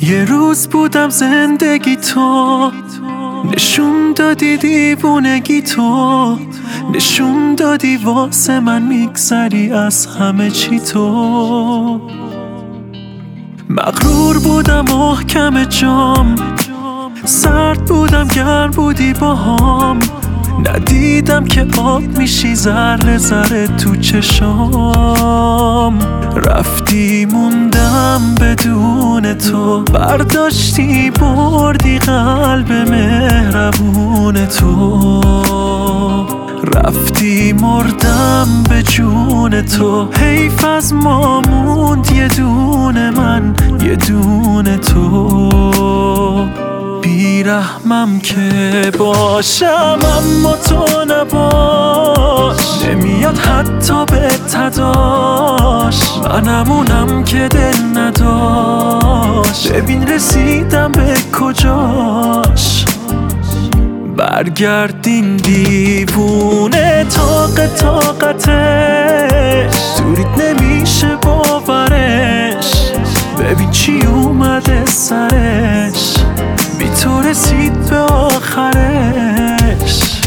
یه روز بودم زندگی تو، نشون دادی دیوونگی تو، نشون دادی واسه من میگذری از همه چی تو. مغرور بودم محکم جام، سرد بودم گرم بودی باهام، ندیدم که آب میشی ذره ذره تو چشام. رفتی موندم بدون تو، برداشتی بردی قلب مهربون تو. رفتی مردم به جون تو، حیف از ما موند یه دونه من یه دونه تو. بیرحمم که باشم اما تو نباش، نمیاد حتی به تداش، منمونم که دل نداشت. ببین رسیدم به کجاش، برگردین دیوونه طاقتش، دوریت نمیشه باورش. ببین چی اومده سرش، بی تو رسید به آخرش.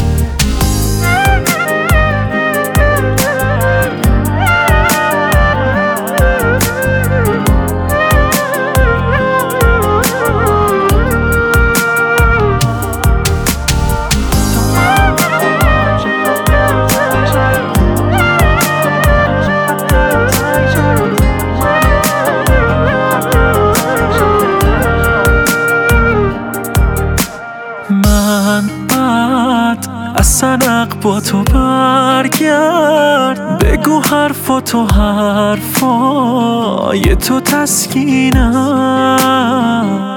اصلا حق با تو برگرد، بگو حرفاتو حرفای تو تسکینم.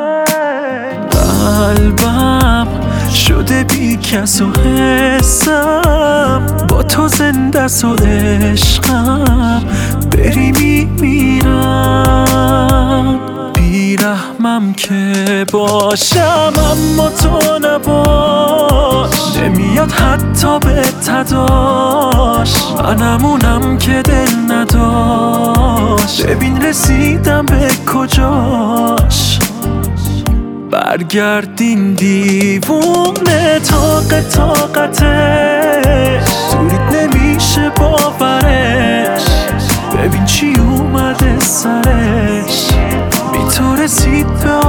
قلبم شده بی کس و حسم، با تو زنده س و عشقم، بری میمیرم. بیرحمم که باشم اما تو نباش، نمیاد حتی به تداش، منمونم که دل نداشت. ببین رسیدم به کجاش، برگردین دیوونه طاقتش، دوریت نمیشه باورش. ببین چی اومده سرش، بی تو رسید به